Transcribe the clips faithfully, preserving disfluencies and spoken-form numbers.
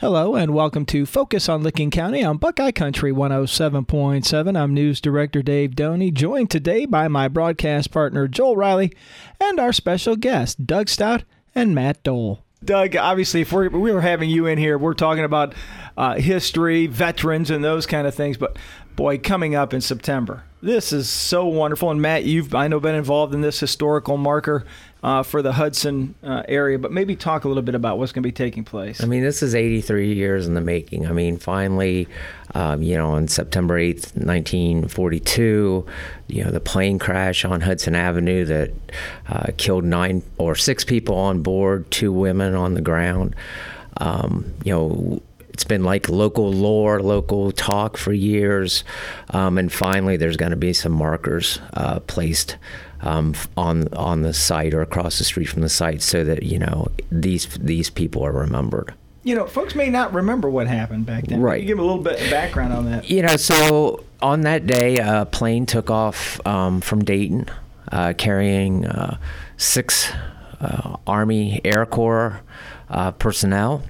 Hello and welcome to Focus on Licking County on Buckeye Country one oh seven point seven. I'm News Director Dave Doney, joined today by my broadcast partner Joel Riley and our special guests Doug Stout and Matt Dole. Doug, obviously, if we're, we were having you in here, we're talking about uh, history, veterans, and those kind of things. But, boy, coming up in September, this is so wonderful. And, Matt, you've, I know, been involved in this historical marker uh, for the Hudson uh, area. But maybe talk a little bit about what's going to be taking place. I mean, this is eighty-three years in the making. I mean, finally, um, you know, on September eighth, nineteen forty-two, you know, the plane crash on Hudson Avenue that uh, killed nine or six people on board, two women on the ground. Um, you know, it's been like local lore, local talk for years. Um, and finally, there's going to be some markers uh, placed um, on on the site or across the street from the site so that, you know, these these people are remembered. You know, folks may not remember what happened back then. Right. Can you give a little bit of background on that? You know, so on that day, a plane took off um, from Dayton uh, carrying uh, six uh, Army Air Corps uh, personnel.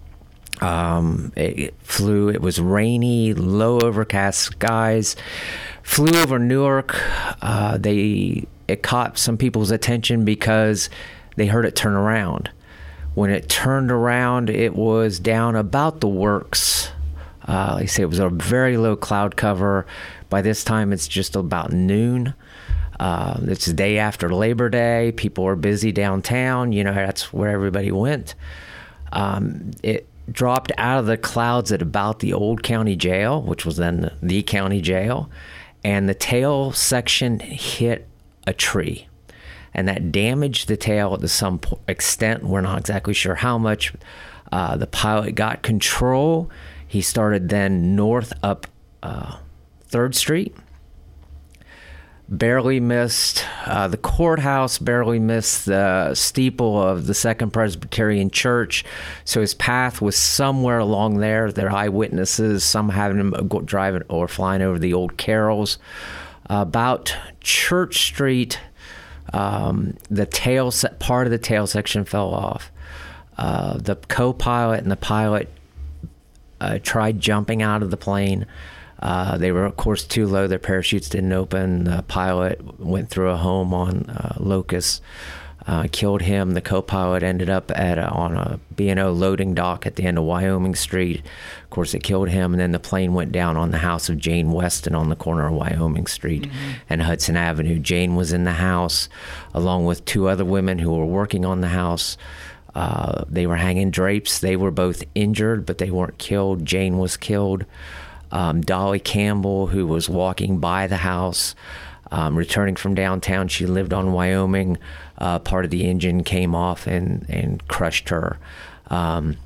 Um, it flew, it was rainy, low overcast skies, flew over Newark. Uh, they, it caught some people's attention because they heard it turn around. When it turned around, it was down about the works. Uh, like I say, it was a very low cloud cover. By this time, it's just about noon. Uh, it's the day after Labor Day. People are busy downtown. You know, that's where everybody went. Um, it dropped out of the clouds at about the old county jail, which was then the, the county jail, and the tail section hit a tree. And that damaged the tail to some extent. We're not exactly sure how much. Uh, the pilot got control. He started then north up uh, third Street. Barely missed uh, the courthouse, barely missed the steeple of the Second Presbyterian Church. So his path was somewhere along there. There are eyewitnesses, some having him go, driving or flying over the old Carols. Uh, about Church Street, um, the tail set, part of the tail section fell off. Uh, the co-pilot and the pilot uh, tried jumping out of the plane. Uh, they were, of course, too low. Their parachutes didn't open. The pilot went through a home on uh, Locust, uh, killed him. The co-pilot ended up at a, on a B and O loading dock at the end of Wyoming Street. Of course, it killed him. And then the plane went down on the house of Jane Weston on the corner of Wyoming Street mm-hmm. and Hudson Avenue. Jane was in the house along with two other women who were working on the house. Uh, they were hanging drapes. They were both injured, but they weren't killed. Jane was killed. Um, Dolly Campbell, who was walking by the house, um, returning from downtown, she lived on Wyoming. Uh, part of the engine came off and, and crushed her. Um,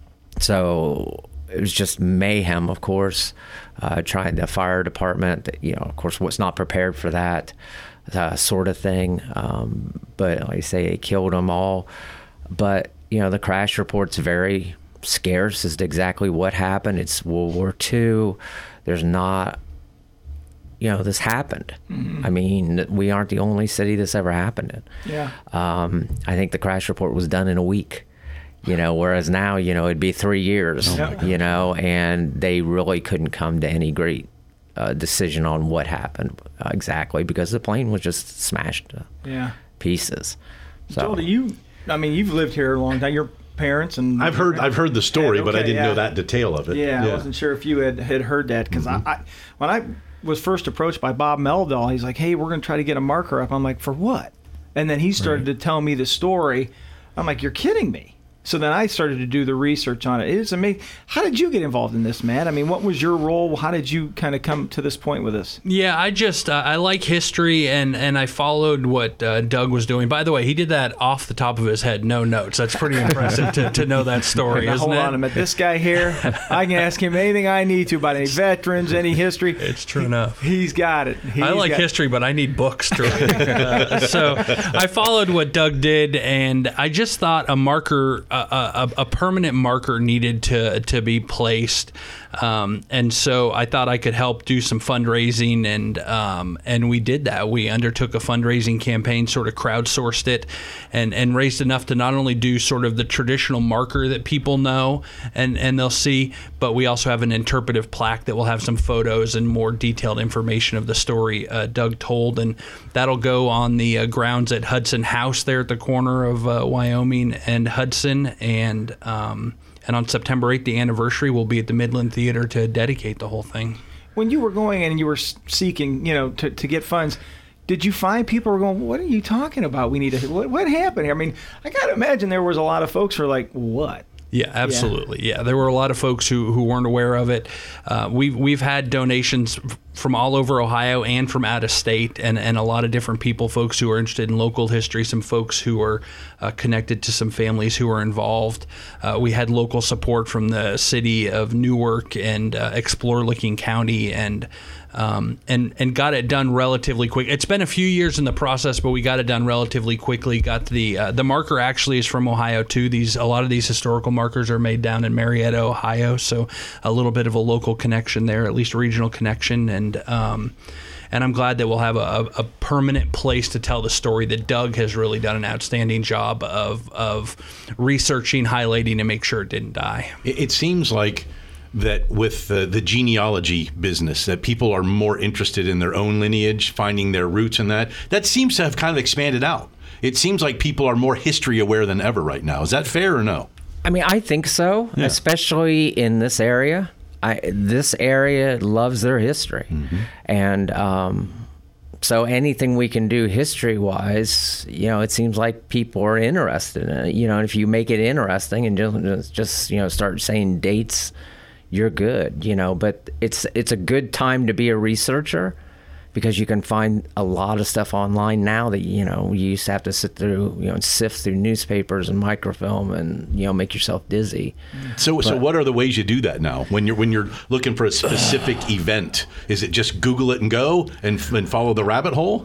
so it was just mayhem, of course. Uh, trying the fire department, you know, of course, was not prepared for that uh, sort of thing. Um, but like I say, it killed them all. But, you know, the crash report's very scarce as to exactly what happened. It's World War Two. There's not, you know, this happened. Mm-hmm. I mean, we aren't the only city this ever happened in. Yeah. Um, I think the crash report was done in a week, you know, whereas now, you know, it'd be three years, oh you know, and they really couldn't come to any great uh, decision on what happened uh, exactly because the plane was just smashed to yeah. pieces. So, Joel, do you, I mean, you've lived here a long time. You're parents and I've heard I've heard the story, yeah, okay, but I didn't yeah. know that detail of it. Yeah, yeah, I wasn't sure if you had, had heard that because mm-hmm. I, I when I was first approached by Bob Meldahl, he's like, "Hey, we're going to try to get a marker up." I'm like, "For what?" And then he started right. to tell me the story. I'm like, "You're kidding me." So then I started to do the research on it. It is amazing. How did you get involved in this, Matt? I mean, what was your role? How did you kind of come to this point with this? Yeah, I just, uh, I like history, and, and I followed what uh, Doug was doing. By the way, he did that off the top of his head, no notes. That's pretty impressive to, to know that story, now, isn't hold it? on a minute. This guy here, I can ask him anything I need to about any veterans, any history. It's true enough. He's got it. He's I like history, but I need books to read. uh, so I followed what Doug did, and I just thought a marker a, a, a permanent marker needed to to be placed, um, and so I thought I could help do some fundraising, and um, and we did that. We undertook a fundraising campaign, sort of crowdsourced it, and and raised enough to not only do sort of the traditional marker that people know and and they'll see, but we also have an interpretive plaque that will have some photos and more detailed information of the story uh, Doug told, and that'll go on the uh, grounds at Hudson House there at the corner of uh, Wyoming and Hudson, and um, and on September eighth, the anniversary, will be at the Midland Theater to dedicate the whole thing. When you were going and you were seeking, you know, to, to get funds, did you find people were going, what are you talking about? We need to, what, what happened here? I mean, I got to imagine there was a lot of folks who are like, what? Yeah, absolutely. Yeah. yeah, there were a lot of folks who, who weren't aware of it. Uh, we've we've had donations from all over Ohio and from out of state, and, and a lot of different people, folks who are interested in local history, some folks who are uh, connected to some families who are involved. Uh, we had local support from the city of Newark and uh, Explore Licking County, and Um, and and got it done relatively quick. It's been a few years in the process, but we got it done relatively quickly. Got the uh, the marker actually is from Ohio too. These a lot of these historical markers are made down in Marietta, Ohio, so a little bit of a local connection there, at least a regional connection. And um, and I'm glad that we'll have a, a permanent place to tell the story. That Doug has really done an outstanding job of of researching, highlighting, to make sure it didn't die. It, it seems like that with the, the genealogy business, that people are more interested in their own lineage, finding their roots in that. That seems to have kind of expanded out. It seems like people are more history aware than ever right now. Is that fair or no? I mean, I think so, yeah. Especially in this area. I, this area loves their history. Mm-hmm. And um, so anything we can do history-wise, you know, it seems like people are interested in it. You know, and if you make it interesting and just, just you know, start saying dates, you're good, you know, but it's it's a good time to be a researcher because you can find a lot of stuff online now that, you know, you used to have to sit through, you know, and sift through newspapers and microfilm and, you know, make yourself dizzy. So but, so what are the ways you do that now? When you're when you're looking for a specific event, is it just Google it and go and, and follow the rabbit hole?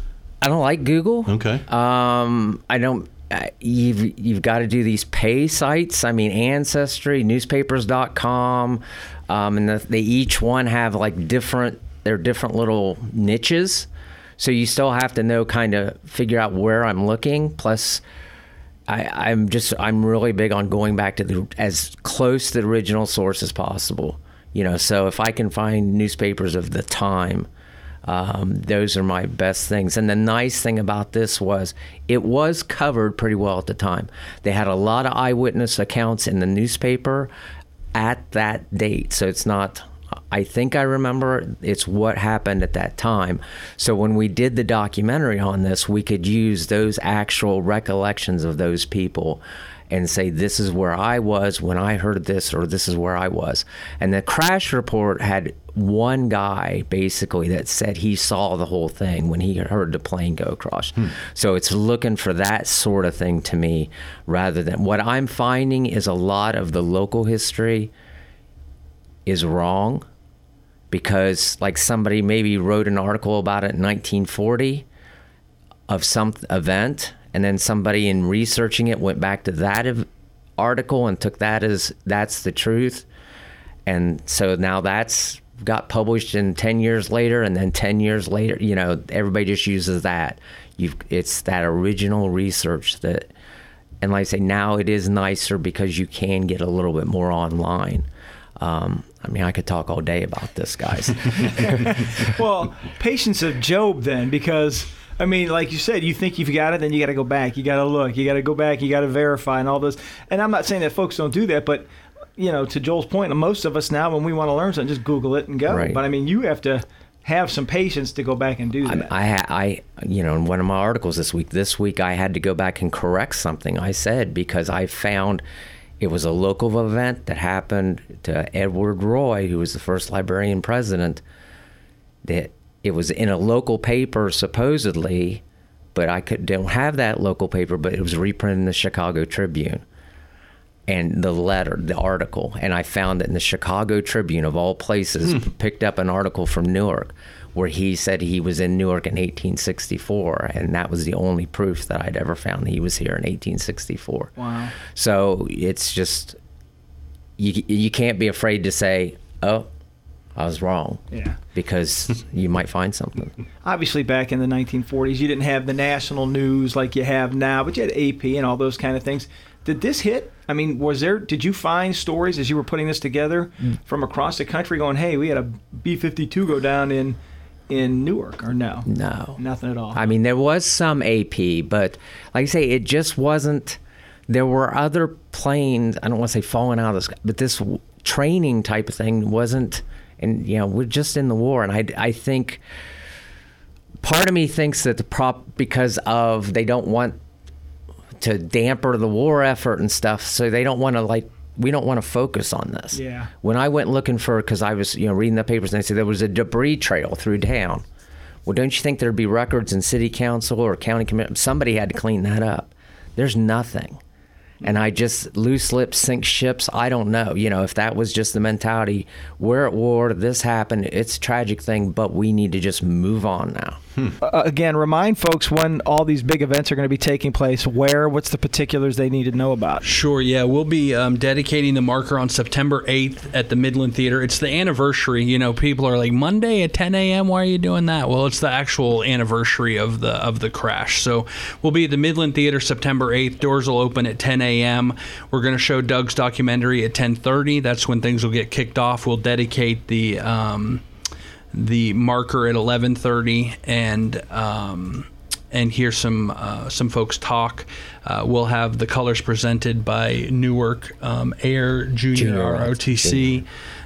I don't like Google. Okay. Um, I don't. Uh, you've you've got to do these pay sites. I mean, Ancestry, newspapers dot com, um, and the, they each one have like different. They're different little niches, so you still have to know, kind of figure out where I'm looking. Plus, I, I'm just I'm really big on going back to the as close to the original source as possible. You know, so if I can find newspapers of the time. Um, those are my best things. And the nice thing about this was it was covered pretty well at the time. They had a lot of eyewitness accounts in the newspaper at that date. So it's not, I think I remember, it's what happened at that time. So when we did the documentary on this, we could use those actual recollections of those people and say, this is where I was when I heard this, or this is where I was. And the crash report had one guy basically that said he saw the whole thing when he heard the plane go across. Hmm. So it's looking for that sort of thing to me, rather than what I'm finding is a lot of the local history is wrong, because like somebody maybe wrote an article about it in nineteen forty of some event, and then somebody in researching it went back to that article and took that as that's the truth. And so now that's got published in ten years later, and then ten years later, you know, everybody just uses that. You've, it's that original research that, and like I say, now it is nicer because you can get a little bit more online. Um, I mean, I could talk all day about this, guys. Well, patience of Job then, because I mean, like you said, you think you've got it, then you got to go back. You got to look. You got to go back. You got to verify and all this. And I'm not saying that folks don't do that, but, you know, to Joel's point, most of us now, when we want to learn something, just Google it and go. Right. But, I mean, you have to have some patience to go back and do that. I, I, I, you know, in one of my articles this week, this week I had to go back and correct something I said because I found it was a local event that happened to Edward Roy, who was the first librarian president, that it was in a local paper, supposedly, but I could, don't have that local paper, but it was reprinted in the Chicago Tribune. And the letter, the article, and I found that in the Chicago Tribune, of all places, hmm. picked up an article from Newark where he said he was in Newark in eighteen sixty-four, and that was the only proof that I'd ever found he was here in eighteen sixty-four. Wow. So it's just, you you can't be afraid to say, oh, I was wrong. Yeah. Because you might find something. Obviously, back in the nineteen forties, you didn't have the national news like you have now, but you had A P and all those kind of things. Did this hit? I mean, was there? Did you find stories as you were putting this together from across the country going, hey, we had a B fifty-two go down in in Newark, or no? No. Nothing at all. I mean, there was some A P, but like I say, it just wasn't. There were other planes, I don't want to say falling out of the sky, but this training type of thing wasn't. And, you know, we're just in the war. And I, I think part of me thinks that the prop, because of they don't want to damper the war effort and stuff, so they don't want to, like, we don't want to focus on this. Yeah. When I went looking for, because I was, you know, reading the papers, and they said there was a debris trail through town. Well, don't you think there'd be records in city council or county commission? Somebody had to clean that up. There's nothing. And I just, loose lips sink ships. I don't know. You know, if that was just the mentality, we're at war, this happened, it's a tragic thing, but we need to just move on now. Hmm. Uh, again, remind folks when all these big events are going to be taking place, where, what's the particulars they need to know about? Sure, yeah. We'll be um, dedicating the marker on September eighth at the Midland Theater. It's the anniversary. You know, people are like, Monday at ten a.m., why are you doing that? Well, it's the actual anniversary of the of the crash. So we'll be at the Midland Theater September eighth. Doors will open at ten a.m. We're going to show Doug's documentary at ten thirty. That's when things will get kicked off. We'll dedicate the... Um, the marker at eleven thirty, and um, and hear some uh, some folks talk. Uh, we'll have the colors presented by Newark um, Air Junior, Junior R O T C.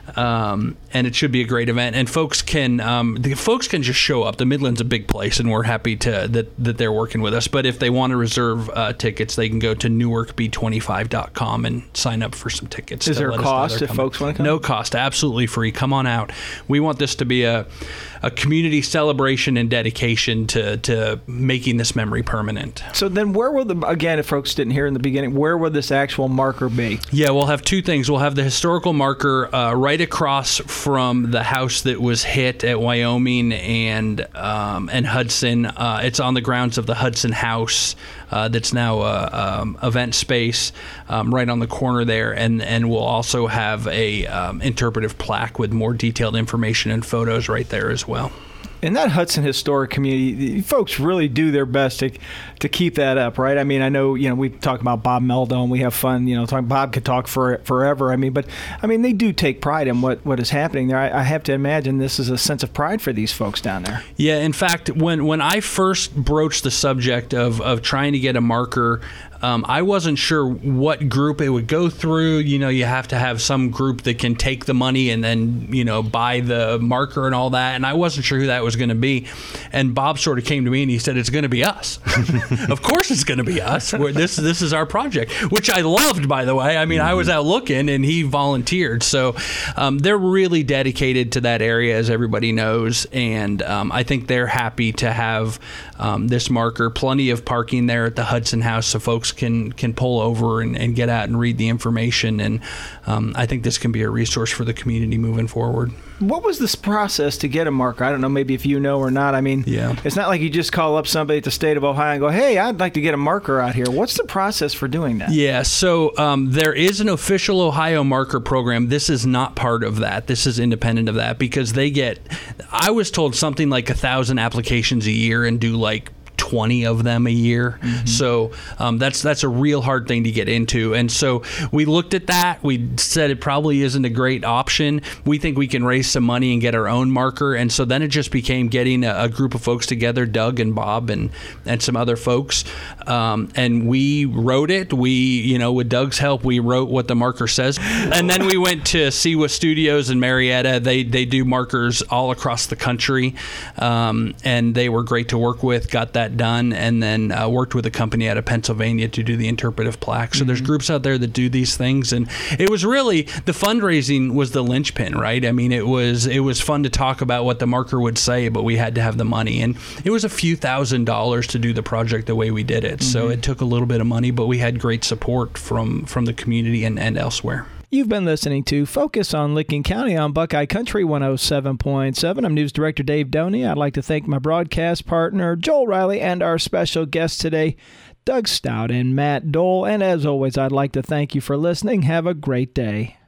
Um, and it should be a great event. And folks can um, the folks can just show up. The Midland's a big place, and we're happy to that that they're working with us. But if they want to reserve uh, tickets, they can go to newark b twenty-five dot com and sign up for some tickets. Is there a cost if folks want to come? No cost, absolutely free. Come on out. We want this to be a a community celebration and dedication to to making this memory permanent. So then, where will the again, if folks didn't hear in the beginning, where will this actual marker be? Yeah, we'll have two things. We'll have the historical marker uh, right across from the house that was hit at Wyoming and um, and Hudson. Uh, it's on the grounds of the Hudson House. Uh, that's now a um, event space um, right on the corner there, and and we'll also have a um, interpretive plaque with more detailed information and photos right there as well. In that Hudson historic community, folks really do their best to to keep that up, right? I mean, I know, you know, we talk about Bob Meldon, we have fun, you know, talk, Bob could talk for forever. I mean, but I mean, they do take pride in what, what is happening there. I, I have to imagine this is a sense of pride for these folks down there. Yeah, in fact, when when I first broached the subject of of trying to get a marker, Um, I wasn't sure what group it would go through. You know, you have to have some group that can take the money and then, you know, buy the marker and all that. And I wasn't sure who that was going to be. And Bob sort of came to me and he said, it's going to be us. Of course it's going to be us. We're, this this is our project, which I loved, by the way. I mean, mm-hmm. I was out looking and he volunteered. So um, they're really dedicated to that area, as everybody knows. And um, I think they're happy to have um, this marker. Plenty of parking there at the Hudson House, so folks can can pull over and, and get out and read the information. And um, I think this can be a resource for the community moving forward. What was this process to get a marker? I don't know, maybe if you know or not. I mean, yeah. It's not like you just call up somebody at the state of Ohio and go, hey, I'd like to get a marker out here. What's the process for doing that? Yeah, so um, there is an official Ohio marker program. This is not part of that. This is independent of that, because they get, I was told something like a thousand applications a year and do like twenty of them a year. Mm-hmm. So um, that's that's a real hard thing to get into. And so we looked at that. We said it probably isn't a great option. We think we can raise some money and get our own marker. And so then it just became getting a, a group of folks together, Doug and Bob and and some other folks. Um, and we wrote it. We, you know, with Doug's help, we wrote what the marker says. And then we went to Siwa Studios in Marietta. They they do markers all across the country. Um, and they were great to work with. Got that done, and then uh, worked with a company out of Pennsylvania to do the interpretive plaque. So mm-hmm. there's groups out there that do these things, and it was really, the fundraising was the linchpin, right? I mean, it was it was fun to talk about what the marker would say, but we had to have the money, and it was a few thousand dollars to do the project the way we did it. Mm-hmm. So it took a little bit of money, but we had great support from from the community and, and elsewhere. You've been listening to Focus on Licking County on Buckeye Country one oh seven point seven. I'm News Director Dave Doney. I'd like to thank my broadcast partner, Joel Riley, and our special guests today, Doug Stout and Matt Dole. And as always, I'd like to thank you for listening. Have a great day.